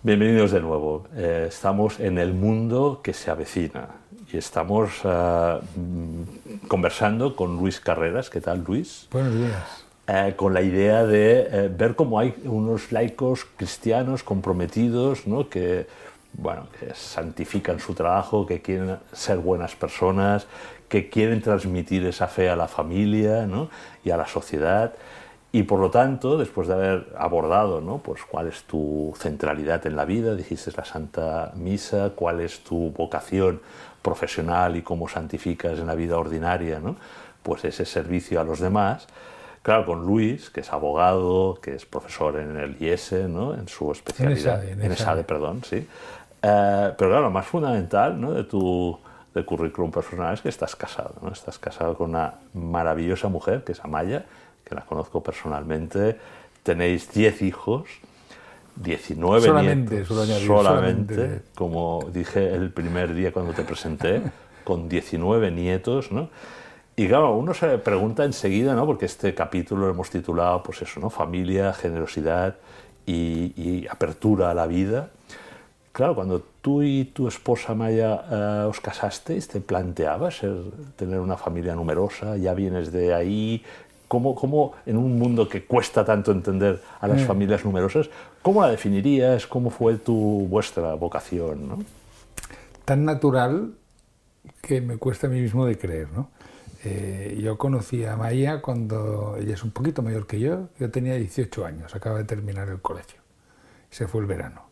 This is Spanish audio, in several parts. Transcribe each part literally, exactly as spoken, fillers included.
Bienvenidos de nuevo. Eh, estamos en el mundo que se avecina y estamos uh, conversando con Luis Carreras. ¿Qué tal, Luis? Buenos días. Eh, con la idea de eh, ver cómo hay unos laicos cristianos comprometidos, ¿no? que, bueno, que santifican su trabajo, que quieren ser buenas personas, que quieren transmitir esa fe a la familia, ¿no? y a la sociedad. Y por lo tanto, después de haber abordado, ¿no? pues cuál es tu centralidad en la vida, dijiste la Santa Misa, cuál es tu vocación profesional y cómo santificas en la vida ordinaria, ¿no? pues ese servicio a los demás. Claro, con Luis, que es abogado, que es profesor en el I E S E, ¿no? en su especialidad, en ESADE, perdón, sí. Eh, pero claro, lo más fundamental, ¿no? de tu de currículum personal es que estás casado, ¿no? Estás casado con una maravillosa mujer, que es Amaya, que la conozco personalmente. Tenéis diez hijos, diecinueve solamente, nietos, solamente, solamente, solamente, como dije el primer día cuando te presenté, con diecinueve nietos, ¿no? Y claro, uno se pregunta enseguida, ¿no? porque este capítulo lo hemos titulado, pues eso, ¿no? Familia, generosidad y, y apertura a la vida. Claro, cuando tú y tu esposa Maya eh, os casasteis, ¿te planteabas ser, tener una familia numerosa? ¿Ya vienes de ahí? ¿Cómo, cómo en un mundo que cuesta tanto entender a las mm. familias numerosas, cómo la definirías? ¿Cómo fue tu, vuestra vocación, ¿no? Tan natural que me cuesta a mí mismo de creer, ¿no? Eh, yo conocí a Maya cuando ella es un poquito mayor que yo. Yo tenía dieciocho años, acaba de terminar el colegio. Se fue el verano.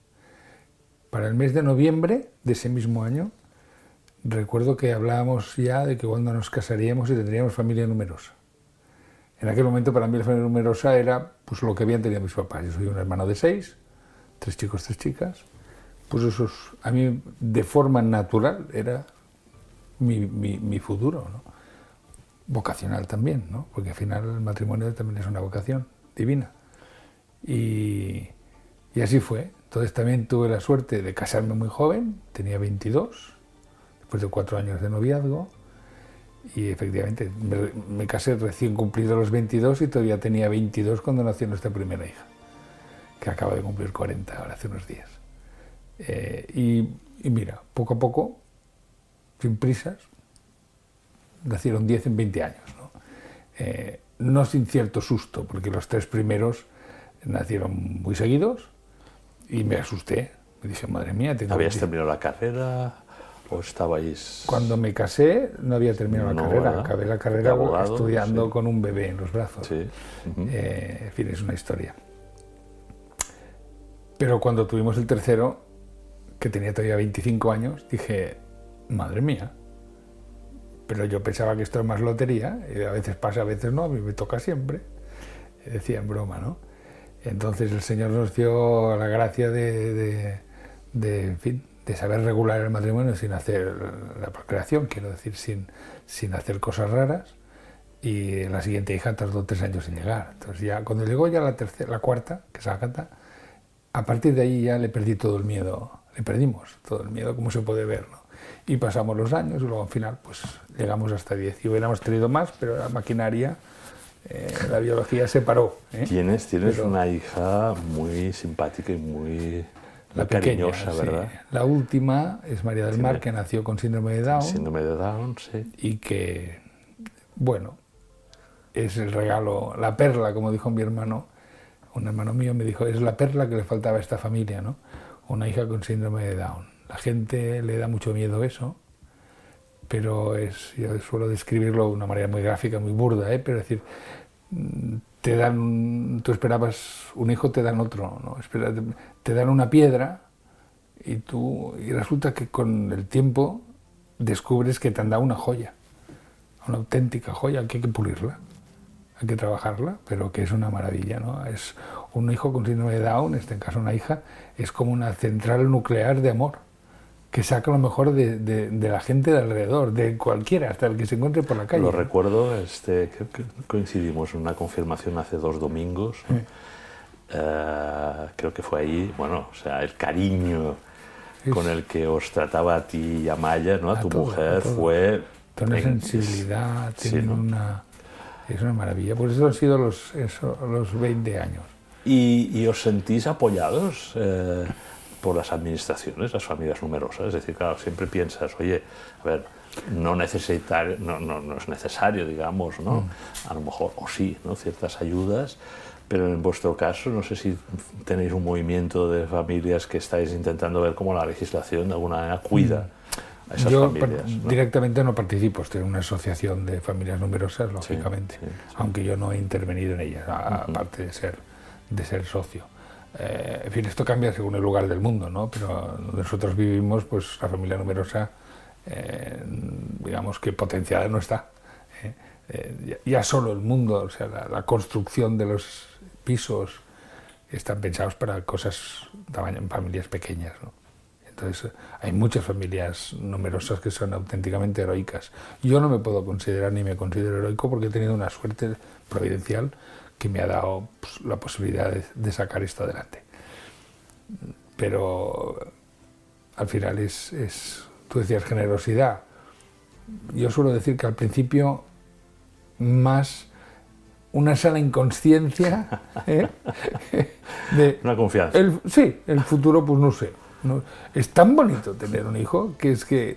Para el mes de noviembre de ese mismo año, recuerdo que hablábamos ya de que cuando nos casaríamos y tendríamos familia numerosa. En aquel momento para mí la familia numerosa era pues, lo que habían tenido mis papás. Yo soy un hermano de seis, tres chicos, tres chicas. Pues eso es, a mí de forma natural era mi, mi, mi futuro, ¿no? Vocacional también, ¿no? Porque al final el matrimonio también es una vocación divina. Y, y así fue. Entonces también tuve la suerte de casarme muy joven, tenía veintidós, después de cuatro años de noviazgo, y efectivamente me, me casé recién cumplido los veintidós y todavía tenía veintidós cuando nació nuestra primera hija, que acaba de cumplir cuarenta ahora, hace unos días. Eh, y, y mira, poco a poco, sin prisas, nacieron diez en veinte años, ¿no? Eh, no sin cierto susto, porque los tres primeros nacieron muy seguidos y me asusté. Me dije, madre mía... Tengo ¿Habías que... terminado la carrera o estabais...? Cuando me casé no había terminado no, la carrera. ¿verdad? Acabé la carrera abogado, estudiando sí. con un bebé en los brazos. Sí. Uh-huh. eh, en fin, es una historia. Pero cuando tuvimos el tercero, que tenía todavía veinticinco años, dije, madre mía. Pero yo pensaba que esto es más lotería, y a veces pasa, a veces no, a mí me toca siempre, decía en broma, ¿no? Entonces el Señor nos dio la gracia de, de, de, en fin, de saber regular el matrimonio sin hacer la procreación, quiero decir, sin, sin hacer cosas raras, y la siguiente hija tardó tres años en llegar. Entonces ya, cuando llegó ya la tercera, la cuarta, que es Ágata, a partir de ahí ya le perdí todo el miedo, le perdimos todo el miedo, como se puede ver, ¿no? Y pasamos los años y luego al final pues llegamos hasta diez. Y hubiéramos tenido más, pero la maquinaria, eh, la biología se paró, ¿eh? Tienes, tienes pero una hija muy simpática y muy, la muy pequeña, cariñosa, sí. ¿verdad? La última es María del Mar, Tiene, que nació con síndrome de Down. Síndrome de Down, sí. Y que, bueno, es el regalo, la perla, como dijo mi hermano. Un hermano mío me dijo, es la perla que le faltaba a esta familia, ¿no? Una hija con síndrome de Down. La gente le da mucho miedo eso, pero es, yo suelo describirlo de una manera muy gráfica, muy burda, ¿eh? Pero es decir, te dan, tú esperabas un hijo, te dan otro, ¿no? Espera, te dan una piedra y tú y resulta que con el tiempo descubres que te han dado una joya, una auténtica joya, que hay que pulirla, hay que trabajarla, pero que es una maravilla, ¿no? Es un hijo con síndrome de Down, en este caso una hija, es como una central nuclear de amor, que saca lo mejor de, de, de la gente de alrededor, de cualquiera, hasta el que se encuentre por la calle. Lo ¿no? recuerdo, este, creo que coincidimos en una confirmación hace dos domingos, ¿no? Sí. Uh, creo que fue ahí, bueno, o sea, el cariño es, con el que os trataba a ti y a Maya, ¿no? A, a tu todo, mujer, a fue... Tiene una sensibilidad, tiene sí, ¿no? una... Es una maravilla. Por eso han sido los, eso, los veinte años. ¿Y, y os sentís apoyados eh, por las administraciones, las familias numerosas? Es decir, claro, siempre piensas, oye, a ver, no, necesitar, no, no, no es necesario, digamos, ¿no? A lo mejor, o sí, ¿no? Ciertas ayudas, pero en vuestro caso, no sé si tenéis un movimiento de familias que estáis intentando ver cómo la legislación de alguna manera cuida a esas Yo familias, ¿no? Directamente no participo, estoy en una asociación de familias numerosas, lógicamente, sí, sí, sí. aunque yo no he intervenido en ella, uh-huh. aparte de ser, de ser socio. Eh, en fin, esto cambia según el lugar del mundo, ¿no? Pero nosotros vivimos, pues la familia numerosa, eh, digamos que potenciada no está. ¿eh? Eh, ya, ya solo el mundo, o sea, la, la construcción de los pisos están pensados para cosas en familias pequeñas, ¿no? Entonces hay muchas familias numerosas que son auténticamente heroicas. Yo no me puedo considerar ni me considero heroico porque he tenido una suerte providencial que me ha dado pues, la posibilidad de, de sacar esto adelante. Pero al final es, es, tú decías generosidad. Yo suelo decir que al principio más una sana inconsciencia ¿eh? de una confianza. El, sí, el futuro pues no sé. No, es tan bonito tener un hijo que es que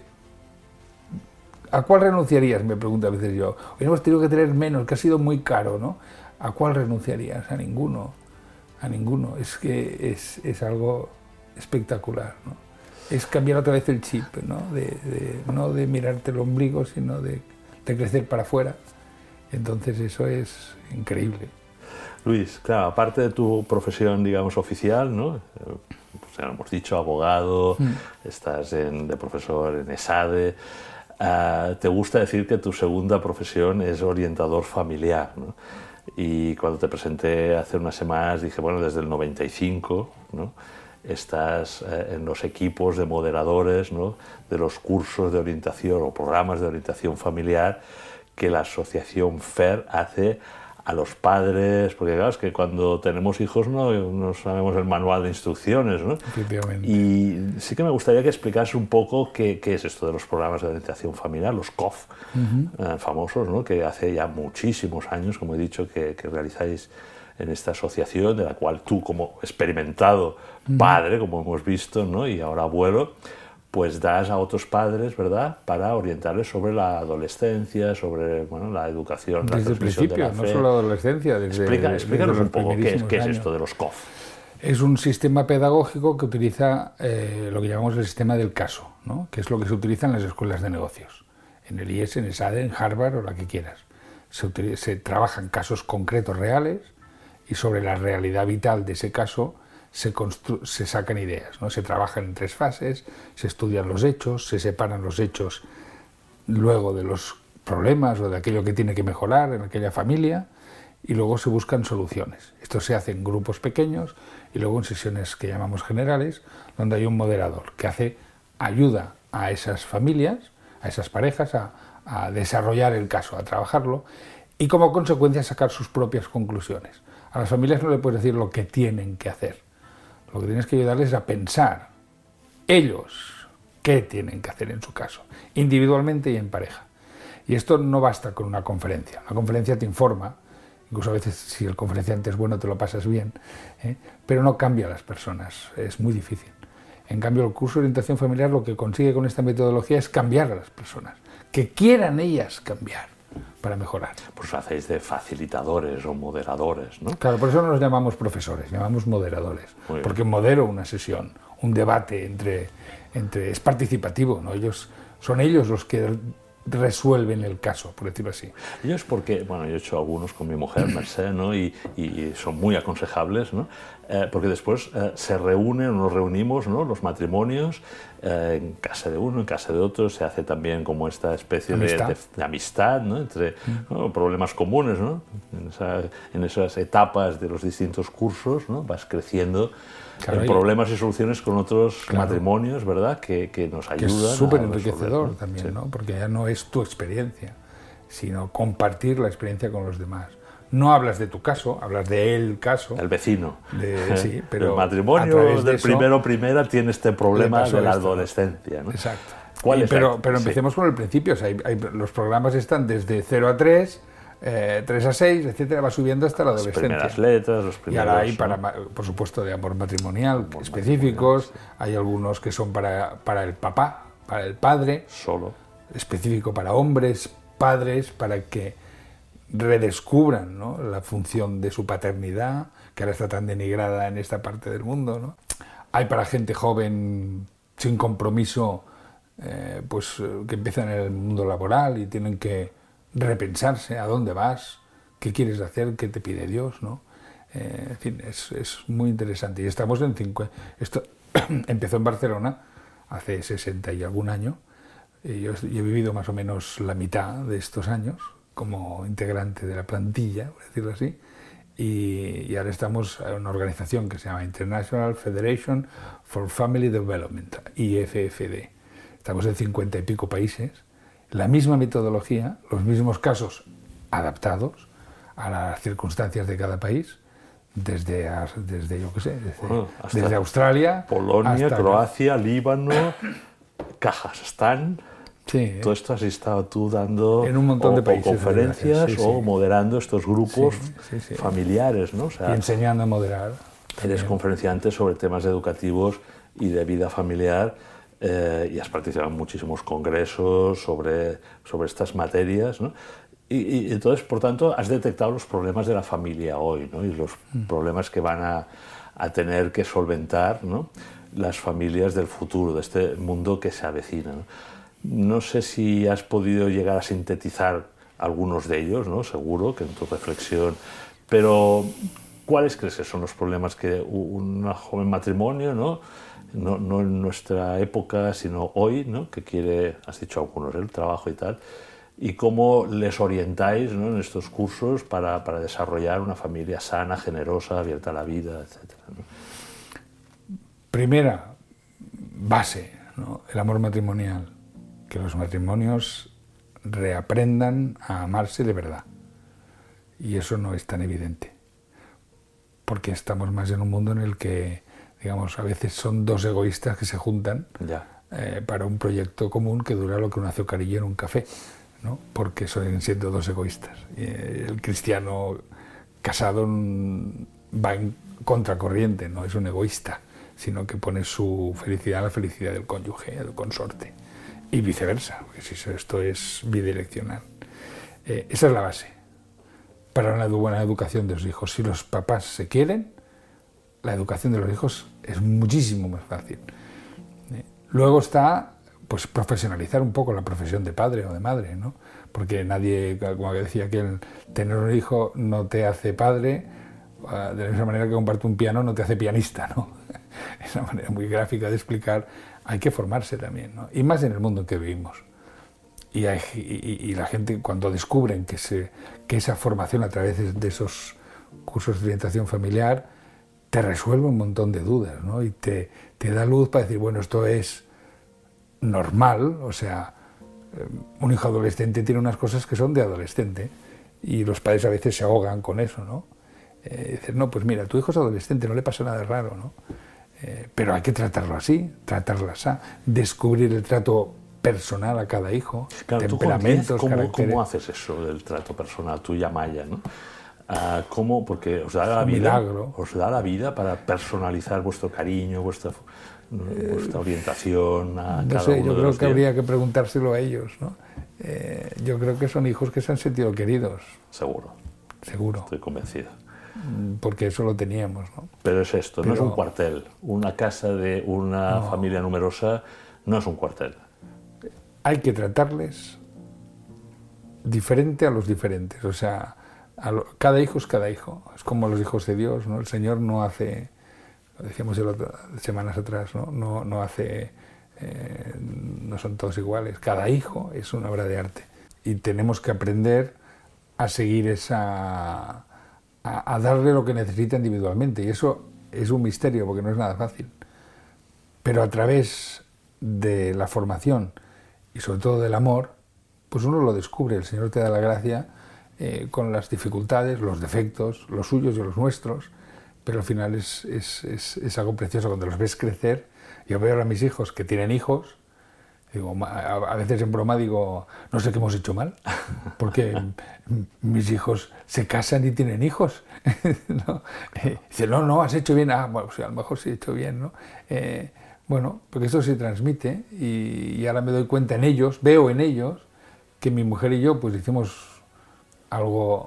¿a cuál renunciarías? Me pregunto a veces yo. Hoy hemos tenido que tener menos, que ha sido muy caro, ¿no? ¿A cuál renunciarías? A ninguno. A ninguno. Es que es, es algo espectacular, ¿no? Es cambiar otra vez el chip, ¿no? De, de, no de mirarte el ombligo, sino de, de crecer para afuera. Entonces eso es increíble. Luis, claro, aparte de tu profesión, digamos, oficial, ¿no? Pues ya lo hemos dicho, abogado, mm. estás en, de profesor en ESADE. Uh, te gusta decir que tu segunda profesión es orientador familiar, ¿no? Y cuando te presenté hace unas semanas dije, bueno, desde el noventa y cinco, ¿no? Estás eh, en los equipos de moderadores, ¿no? De los cursos de orientación o programas de orientación familiar que la asociación FAIR hace a los padres, porque claro, es que cuando tenemos hijos no, no sabemos el manual de instrucciones, ¿no? Efectivamente. Y sí que me gustaría que explicase un poco qué, qué es esto de los programas de orientación familiar, los C O F, uh-huh. eh, famosos, ¿no? Que hace ya muchísimos años, como he dicho, que, que realizáis en esta asociación, de la cual tú, como experimentado padre, uh-huh. como hemos visto, ¿no? Y ahora abuelo, pues das a otros padres, ¿verdad?, para orientarles sobre la adolescencia, sobre bueno, la educación, desde la transmisión el principio, de la fe. No solo la adolescencia, desde Explica, desde Explícanos desde un poco qué es, qué es esto de los C O F. Es un sistema pedagógico que utiliza eh, lo que llamamos el sistema del caso, ¿no? Que es lo que se utiliza en las escuelas de negocios, en el I E S, en ESADE, en Harvard o la que quieras. Se, utiliza, se trabajan casos concretos reales y sobre la realidad vital de ese caso Se, constru- se sacan ideas, ¿no? Se trabajan en tres fases, se estudian los hechos, se separan los hechos luego de los problemas o de aquello que tiene que mejorar en aquella familia y luego se buscan soluciones. Esto se hace en grupos pequeños y luego en sesiones que llamamos generales, donde hay un moderador que hace ayuda a esas familias, a esas parejas, a, a desarrollar el caso, a trabajarlo y como consecuencia sacar sus propias conclusiones. A las familias no le puedes decir lo que tienen que hacer. Lo que tienes que ayudarles es a pensar ellos qué tienen que hacer en su caso, individualmente y en pareja. Y esto no basta con una conferencia. La conferencia te informa, incluso a veces si el conferenciante es bueno te lo pasas bien, ¿eh? Pero no cambia a las personas, es muy difícil. En cambio, el curso de orientación familiar lo que consigue con esta metodología es cambiar a las personas, que quieran ellas cambiar para mejorar. Pues hacéis de facilitadores o moderadores, ¿no? Claro, por eso no nos llamamos profesores, llamamos moderadores, porque modero una sesión, un debate entre, entre es participativo, ¿no? Ellos, son ellos los que resuelven el caso, por decirlo así. Ellos porque, bueno, yo he hecho algunos con mi mujer, Mercè, ¿no? y, y son muy aconsejables, ¿no? Eh, porque después eh, se reúnen, nos reunimos, ¿no? Los matrimonios, eh, en casa de uno, en casa de otro, se hace también como esta especie de, de, de amistad, ¿no? Entre ¿no? problemas comunes, ¿no? En, esa, en esas etapas de los distintos cursos, ¿no? Vas creciendo claro, en problemas y soluciones con otros claro. matrimonios, ¿verdad? Que, que nos ayudan. Que es súper enriquecedor ¿no? también, sí. ¿no? Porque ya no es tu experiencia, sino compartir la experiencia con los demás. No hablas de tu caso, hablas de el caso. El vecino. De, sí, pero el matrimonio del primero primera tiene este problema de la esto, adolescencia, ¿no? Exacto. ¿Cuál y, es pero, el? pero empecemos sí. por el principio. O sea, hay, hay, los programas están desde cero a tres, eh, tres a seis, etcétera, va subiendo hasta la Las adolescencia. primeras letras, los primeros... Y ahora hay, ¿no? para, por supuesto, de amor matrimonial Amor específicos, matrimonial, sí. hay algunos que son para, para el papá, para el padre, Solo. específico para hombres, padres, para que redescubran, ¿no?, la función de su paternidad, que ahora está tan denigrada en esta parte del mundo, ¿no? Hay para gente joven, sin compromiso, eh, pues que empiezan en el mundo laboral y tienen que repensarse a dónde vas, qué quieres hacer, qué te pide Dios, ¿no? Eh, en fin, es, es muy interesante. Y estamos en cinco... Esto empezó en Barcelona hace sesenta y algún año. Y yo, yo he vivido más o menos la mitad de estos años como integrante de la plantilla, por decirlo así. Y, y ahora estamos en una organización que se llama International Federation for Family Development, I F F D. Estamos en cincuenta y pico países, la misma metodología, los mismos casos adaptados a las circunstancias de cada país, desde, desde yo qué sé, desde, bueno, desde Australia, Polonia, hasta Croacia, Líbano, Kazajstán. Sí, todo esto has estado tú dando en un montón o, de países, o conferencias sí, sí. o moderando estos grupos Sí, sí, sí. familiares, ¿no? O sea, y enseñando a moderar. eres también. conferenciante sobre temas educativos y de vida familiar eh, y has participado en muchísimos congresos sobre, sobre estas materias, ¿no? Y, y entonces, por tanto, has detectado los problemas de la familia hoy, ¿no? Y los mm. problemas que van a, a tener que solventar, ¿no?, las familias del futuro, de este mundo que se avecina, ¿no? No sé si has podido llegar a sintetizar algunos de ellos, ¿no? Seguro que en tu reflexión, pero ¿cuáles crees que son los problemas que un joven matrimonio, ¿no? No, no en nuestra época, sino hoy, ¿no?, que quiere, has dicho algunos, el trabajo y tal, y cómo les orientáis, ¿no?, en estos cursos para, para desarrollar una familia sana, generosa, abierta a la vida, etcétera, ¿no? Primera base, ¿no?, el amor matrimonial. Que los matrimonios reaprendan a amarse de verdad. Y eso no es tan evidente. Porque estamos más en un mundo en el que, digamos, a veces son dos egoístas que se juntan ya. eh, para un proyecto común que dura lo que un azucarillo en un café, ¿no? Porque son siendo dos egoístas. Y el cristiano casado va en contracorriente, no es un egoísta, sino que pone su felicidad a la felicidad del cónyuge, del consorte. Y viceversa, porque si esto es bidireccional. Eh, esa es la base para una buena educación de los hijos. Si los papás se quieren, la educación de los hijos es muchísimo más fácil. Eh, luego está, pues, profesionalizar un poco la profesión de padre o de madre, ¿no? Porque nadie, como decía que el tener un hijo no te hace padre, uh, de la misma manera que comprarte un piano no te hace pianista, ¿no? Es una manera muy gráfica de explicar. Hay que formarse también, ¿no? Y más en el mundo en que vivimos. Y, hay, y, y la gente, cuando descubren que, se, que esa formación a través de, de esos cursos de orientación familiar te resuelve un montón de dudas, ¿no? Y te, te da luz para decir, bueno, esto es normal, o sea, un hijo adolescente tiene unas cosas que son de adolescente y los padres a veces se ahogan con eso, ¿no? Eh, dicen, no, pues mira, tu hijo es adolescente, no le pasa nada raro, ¿no? Eh, pero hay que tratarlo así, tratarlo así, descubrir el trato personal a cada hijo, claro, temperamentos, ¿cómo, caracteres. ¿Cómo haces eso del trato personal, tú y Amaya, ¿no? Uh, ¿Cómo? Porque os da la vida, milagro. os da la vida para personalizar vuestro cariño, vuestra, eh, vuestra orientación a no cada sé, uno yo de creo los que días. habría que preguntárselo a ellos, ¿no? Eh, yo creo que son hijos que se han sentido queridos. Seguro. Seguro. Estoy convencido. Porque eso lo teníamos, ¿no? Pero es esto, Pero, no es un cuartel. Una casa de una no. familia numerosa no es un cuartel. Hay que tratarles diferente a los diferentes. O sea, a lo, cada hijo es cada hijo. Es como los hijos de Dios, ¿no? El Señor no hace, lo decíamos el otro, semanas atrás, ¿no? No, no hace, eh, no son todos iguales. Cada hijo es una obra de arte. Y tenemos que aprender a seguir esa... a darle lo que necesita individualmente, y eso es un misterio porque no es nada fácil, pero a través de la formación y sobre todo del amor, pues uno lo descubre. El Señor te da la gracia eh, con las dificultades, los defectos, los suyos y los nuestros, pero al final es, es, es, es algo precioso cuando los ves crecer. Yo veo a mis hijos que tienen hijos, Digo, a veces en broma digo, no sé qué hemos hecho mal, porque mis hijos se casan y tienen hijos. ¿No? Eh, dice, no, no, has hecho bien. Ah, bueno, pues a lo mejor sí he hecho bien, ¿no? Eh, bueno, porque esto se transmite y, y ahora me doy cuenta en ellos, veo en ellos, que mi mujer y yo pues hicimos algo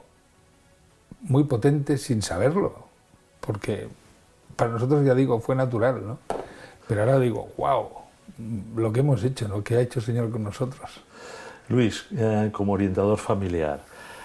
muy potente sin saberlo, porque para nosotros, ya digo, fue natural, ¿no? Pero ahora digo, wow, lo que hemos hecho, lo que ha hecho el Señor con nosotros. Luis, eh, como orientador familiar,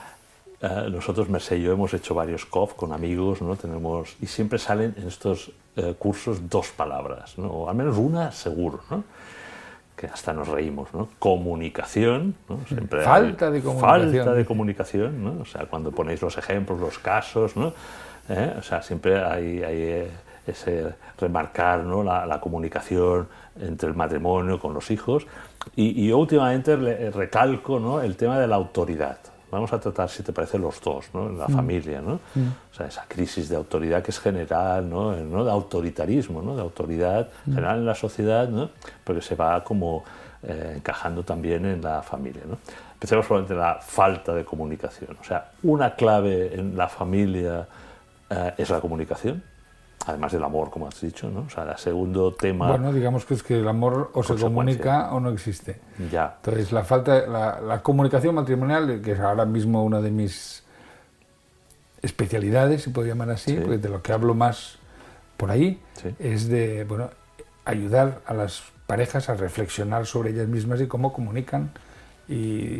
eh, nosotros, Mercè y yo, hemos hecho varios C O F con amigos, ¿no? Tenemos, y siempre salen en estos eh, cursos dos palabras, ¿no? O al menos una seguro, ¿no? Que hasta nos reímos, ¿no? Comunicación, ¿no? Siempre falta de comunicación. Falta de comunicación, ¿no? O sea, cuando ponéis los ejemplos, los casos, ¿no? ¿Eh? O sea, siempre hay, hay ese remarcar, ¿no? la, la comunicación entre el matrimonio con los hijos. Y, y yo últimamente le recalco, ¿no? el tema de la autoridad. Vamos a tratar, si te parece, los dos, ¿no? En la mm. familia, ¿no? Mm. O sea, esa crisis de autoridad que es general, ¿no? ¿no? De autoritarismo, ¿no? De autoridad mm. general en la sociedad, ¿no? Porque se va como eh, encajando también en la familia, ¿no? Empecemos por la falta de comunicación. O sea, una clave en la familia eh, es la comunicación, además del amor, como has dicho, ¿no? O sea, el segundo tema... Bueno, digamos que es que el amor o se comunica o no existe. Ya. Entonces, la falta, la, la comunicación matrimonial, que es ahora mismo una de mis especialidades, si puedo llamar así, sí. porque de lo que hablo más por ahí, sí. es de, bueno, ayudar a las parejas a reflexionar sobre ellas mismas y cómo comunican y,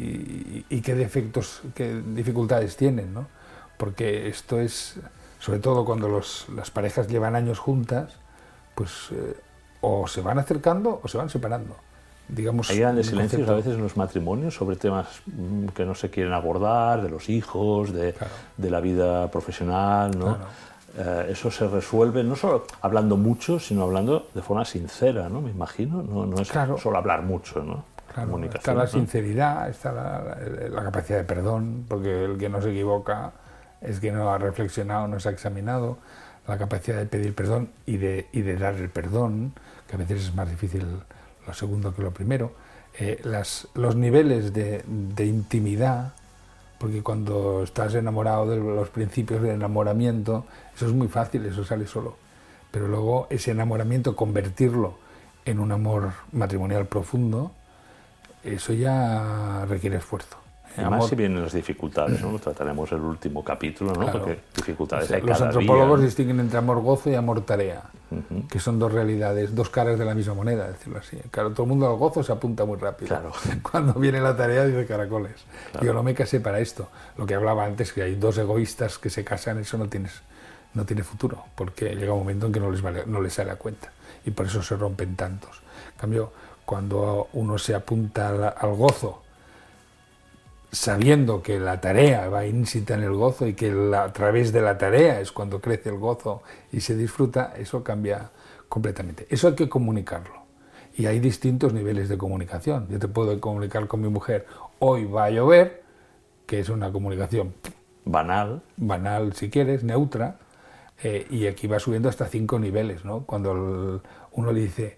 y, y qué defectos, qué dificultades tienen, ¿no? Porque esto es... sobre todo cuando los, las parejas llevan años juntas, pues eh, o se van acercando o se van separando. Digamos, hay grandes silencios a veces en los matrimonios sobre temas que no se quieren abordar, de los hijos, de, claro. de la vida profesional, ¿no? Claro. Eh, eso se resuelve no solo hablando mucho, sino hablando de forma sincera, ¿no? Me imagino, no, no es claro. solo hablar mucho, ¿no? Claro, está la ¿no? sinceridad, está la, la, la capacidad de perdón, porque el que no se equivoca es que no ha reflexionado, no se ha examinado, la capacidad de pedir perdón y de, y de dar el perdón, que a veces es más difícil lo segundo que lo primero, eh, las, los niveles de, de intimidad, porque cuando estás enamorado de los principios del enamoramiento, eso es muy fácil, eso sale solo, pero luego ese enamoramiento, convertirlo en un amor matrimonial profundo, eso ya requiere esfuerzo. Y más si vienen las dificultades, ¿no? Lo trataremos en el último capítulo, ¿no? Claro. Porque dificultades o sea, hay cada Los antropólogos día, ¿no? distinguen entre amor-gozo y amor-tarea, uh-huh. que son dos realidades, dos caras de la misma moneda, decirlo así. Claro, todo el mundo al gozo se apunta muy rápido. Claro. Cuando viene la tarea dice caracoles. Claro. Yo no me casé para esto. Lo que hablaba antes, que hay dos egoístas que se casan, eso no, tienes, no tiene futuro, porque llega un momento en que no les, vale, no les sale a cuenta. Y por eso se rompen tantos. En cambio, cuando uno se apunta al, al gozo, sabiendo que la tarea va íncita en el gozo y que la, a través de la tarea es cuando crece el gozo y se disfruta, eso cambia completamente. Eso hay que comunicarlo. Y hay distintos niveles de comunicación. Yo te puedo comunicar con mi mujer, hoy va a llover, que es una comunicación banal, banal si quieres, neutra, eh, y aquí va subiendo hasta cinco niveles, ¿no? Cuando el, uno le dice,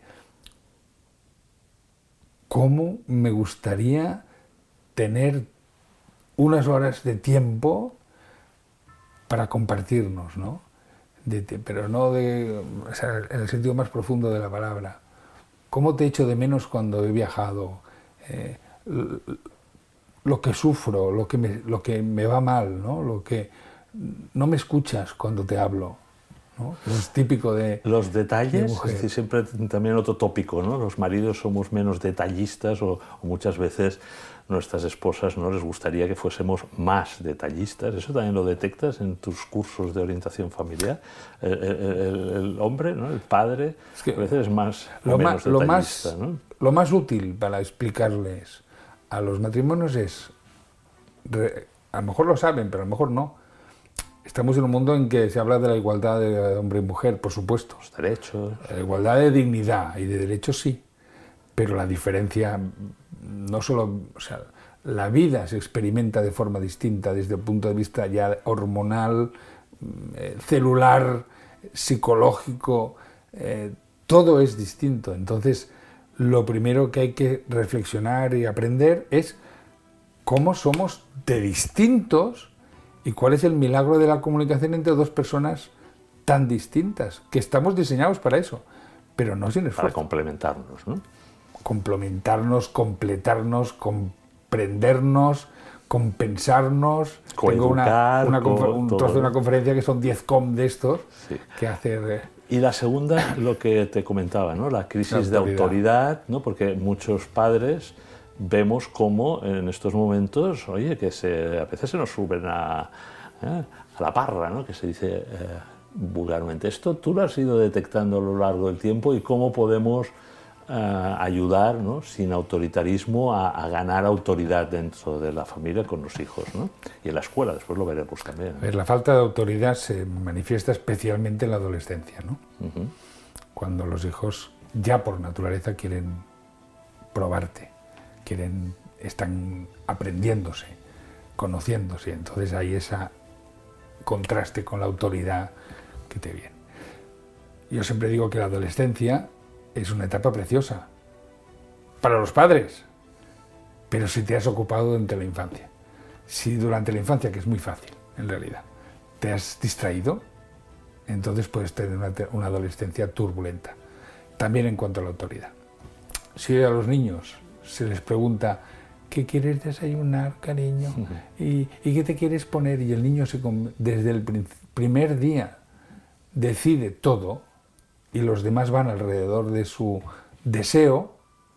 ¿cómo me gustaría tener unas horas de tiempo para compartirnos, ¿no? De, de, pero no de, o sea, en el sentido más profundo de la palabra. ¿Cómo te echo de menos cuando he viajado? Eh, lo que sufro, lo que, me, lo que me va mal, ¿no? Lo que no me escuchas cuando te hablo, ¿no? Es típico de los detalles, de es decir, siempre también otro tópico, ¿no? Los maridos somos menos detallistas o, o muchas veces nuestras esposas no les gustaría que fuésemos más detallistas. ¿Eso también lo detectas en tus cursos de orientación familiar? El, el, el, el hombre, ¿no? El padre, es que a veces es más lo o menos más, lo detallista, más, ¿no? Lo más útil para explicarles a los matrimonios es, a lo mejor lo saben, pero a lo mejor no. Estamos en un mundo en que se habla de la igualdad de hombre y mujer, por supuesto. Los derechos. La igualdad de dignidad y de derechos sí, pero la diferencia no solo, o sea, la vida se experimenta de forma distinta desde el punto de vista ya hormonal, eh, celular, psicológico, eh, todo es distinto. Entonces, lo primero que hay que reflexionar y aprender es cómo somos de distintos y cuál es el milagro de la comunicación entre dos personas tan distintas, que estamos diseñados para eso, pero no sin esfuerzo. Para complementarnos, ¿no? Complementarnos, completarnos, comprendernos, compensarnos. Tengo una, una co un trozo todo. de una conferencia que son diez com de estos, sí. que hace... Y la segunda, lo que te comentaba, ¿no? La crisis de autoridad, ¿no? Porque muchos padres vemos cómo en estos momentos, oye, que se, a veces se nos suben a, ¿eh? a la parra, ¿no? Que se dice eh, vulgarmente. Esto tú lo has ido detectando a lo largo del tiempo y cómo podemos eh, ayudar, ¿no? Sin autoritarismo a, a ganar autoridad dentro de la familia con los hijos, ¿no? Y en la escuela, después lo veremos también, ¿no? La falta de autoridad se manifiesta especialmente en la adolescencia, ¿no? Uh-huh. Cuando los hijos ya por naturaleza quieren probarte, quieren, están aprendiéndose, conociéndose, entonces hay ese contraste con la autoridad que te viene. Yo siempre digo que la adolescencia es una etapa preciosa para los padres, pero si te has ocupado durante la infancia, si durante la infancia, que es muy fácil en realidad, te has distraído, entonces puedes tener una, una adolescencia turbulenta, también en cuanto a la autoridad. Si a los niños se les pregunta ¿qué quieres desayunar, cariño? Uh-huh. ¿Y, ¿Y qué te quieres poner? Y el niño se, desde el primer día decide todo y los demás van alrededor de su deseo,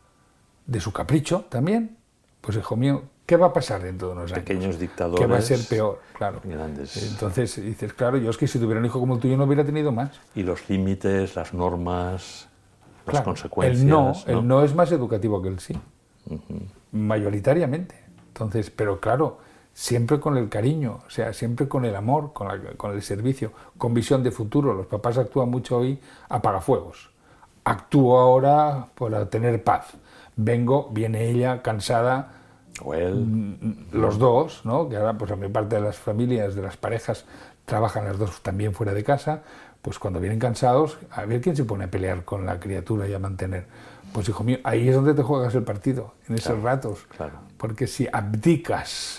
de su capricho también, pues hijo mío, ¿qué va a pasar dentro de unos años? Pequeños dictadores. ¿Qué va a ser peor? Claro. Grandes. Entonces dices, claro, yo es que si tuviera un hijo como el tuyo no hubiera tenido más. Y los límites, las normas, las claro, consecuencias. El no, ¿no? el no es más educativo que el sí. Uh-huh. Mayoritariamente. Entonces, pero claro, siempre con el cariño, o sea, siempre con el amor, con, la, con el servicio, con visión de futuro. Los papás actúan mucho hoy apagafuegos. Actúo ahora para tener paz. Vengo, viene ella cansada, o él, los dos, ¿no? Que ahora, pues a mi parte de las familias, de las parejas, trabajan las dos también fuera de casa, pues cuando vienen cansados, a ver quién se pone a pelear con la criatura y a mantener. Pues hijo mío, ahí es donde te juegas el partido, en esos claro, ratos. Claro. Porque si abdicas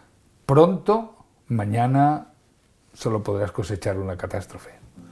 pronto, mañana solo podrás cosechar una catástrofe.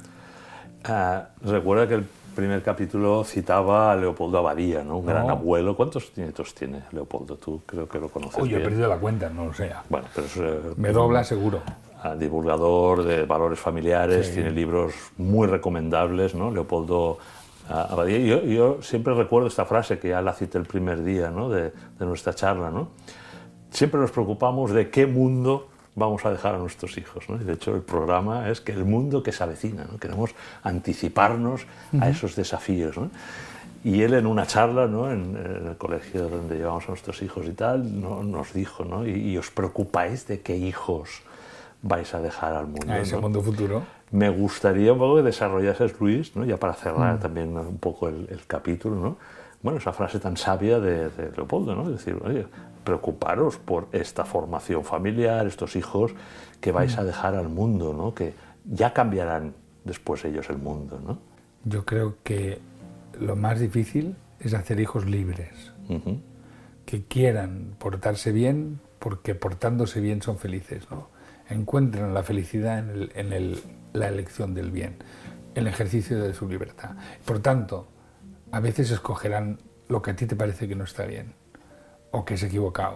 Uh, recuerda que el primer capítulo citaba a Leopoldo Abadía, ¿no? Un no. gran abuelo. ¿Cuántos nietos tiene Leopoldo? Tú creo que lo conoces Uy, bien. Yo he perdido la cuenta, no lo sé. Bueno, pero es, eh, Me dobla seguro. Divulgador de valores familiares, sí. Tiene libros muy recomendables, ¿no? Leopoldo Abadía. Yo, yo siempre recuerdo esta frase que ya la cité el primer día, ¿no? de, de nuestra charla, ¿no? Siempre nos preocupamos de qué mundo vamos a dejar a nuestros hijos, ¿no? Y de hecho el programa es que el mundo que se avecina, ¿no? Queremos anticiparnos uh-huh. a esos desafíos, ¿no? Y él en una charla, ¿no? en, en el colegio donde llevamos a nuestros hijos y tal, ¿no? nos dijo, ¿no? y, y os preocupáis de qué hijos vais a dejar al mundo. A ese ¿no? mundo futuro. Me gustaría un poco que desarrollases, Luis, ¿no? ya para cerrar uh-huh. también un poco el, el capítulo, ¿no? Bueno, esa frase tan sabia de, de Leopoldo, ¿no? Es decir, oye, preocuparos por esta formación familiar, estos hijos que vais a dejar al mundo, ¿no? Que ya cambiarán después ellos el mundo, ¿no? Yo creo que lo más difícil es hacer hijos libres, uh-huh. que quieran portarse bien porque portándose bien son felices, ¿no? Encuentran la felicidad en, el, en el, la elección del bien, el ejercicio de su libertad. Por tanto, a veces escogerán lo que a ti te parece que no está bien o que es equivocado.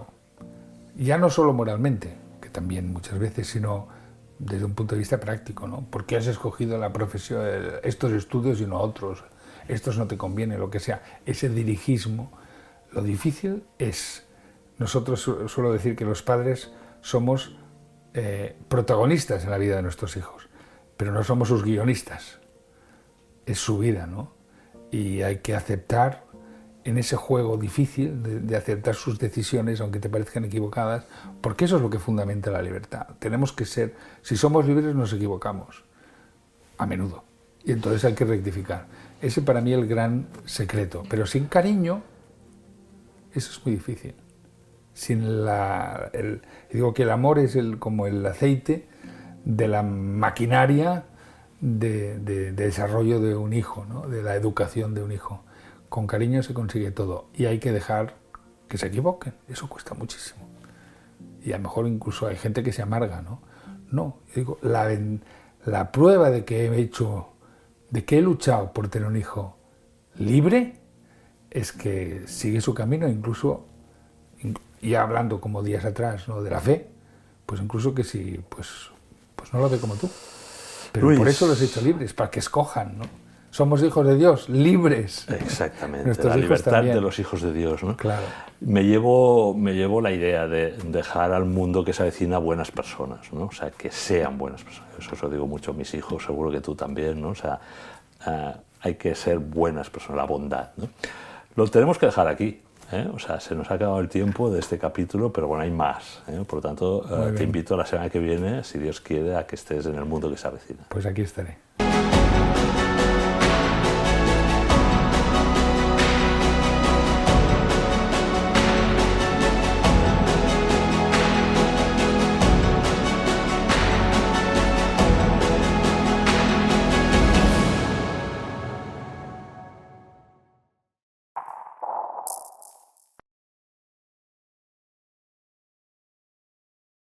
Ya no solo moralmente, que también muchas veces, sino desde un punto de vista práctico, ¿no? ¿Por qué has escogido la profesión, estos estudios y no otros? Estos no te conviene, lo que sea. Ese dirigismo. Lo difícil es, nosotros su- suelo decir que los padres somos eh, protagonistas en la vida de nuestros hijos, pero no somos sus guionistas. Es su vida, ¿no? Y hay que aceptar en ese juego difícil de, de aceptar sus decisiones, aunque te parezcan equivocadas, porque eso es lo que fundamenta la libertad. Tenemos que ser, si somos libres nos equivocamos, a menudo, y entonces hay que rectificar. Ese para mí es el gran secreto, pero sin cariño, eso es muy difícil. Sin la, el, digo que el amor es el, como el aceite de la maquinaria de, de, de desarrollo de un hijo, ¿no? De la educación de un hijo. con cariño se consigue todo y hay que dejar que se equivoquen, eso cuesta muchísimo. Y a lo mejor incluso hay gente que se amarga, ¿no? No, yo digo, la, la prueba de que he hecho, de que he luchado por tener un hijo libre, es que sigue su camino, incluso, ya hablando como días atrás, ¿no?, de la fe, pues incluso que si pues, pues no lo ve como tú. Pero Luis, por eso los he hecho libres, para que escojan, ¿no? Somos hijos de Dios, libres. Exactamente, Nuestros la libertad también. De los hijos de Dios, ¿no? Claro. Me llevo, me llevo la idea de dejar al mundo que se avecina buenas personas, ¿no? O sea, que sean buenas personas. Eso se lo digo mucho a mis hijos, seguro que tú también, ¿no? O sea, uh, hay que ser buenas personas, la bondad, ¿no? Lo tenemos que dejar aquí, ¿eh? O sea, se nos ha acabado el tiempo de este capítulo, pero bueno, hay más, ¿eh? Por lo tanto, uh, te invito a la semana que viene, si Dios quiere, a que estés en el mundo que se avecina. Pues aquí estaré.